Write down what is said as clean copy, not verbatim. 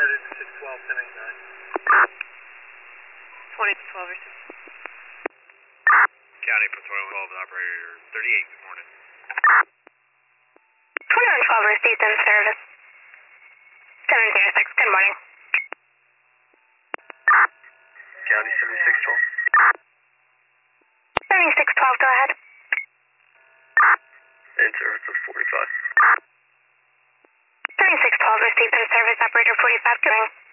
started 612, 1089. 2012 received. County Patrol 12, operator 38, good morning. 2112 received in service. 706, good morning. County 7612. 7612, go ahead. In service of 45. 7612 received in service, operator 45, good morning.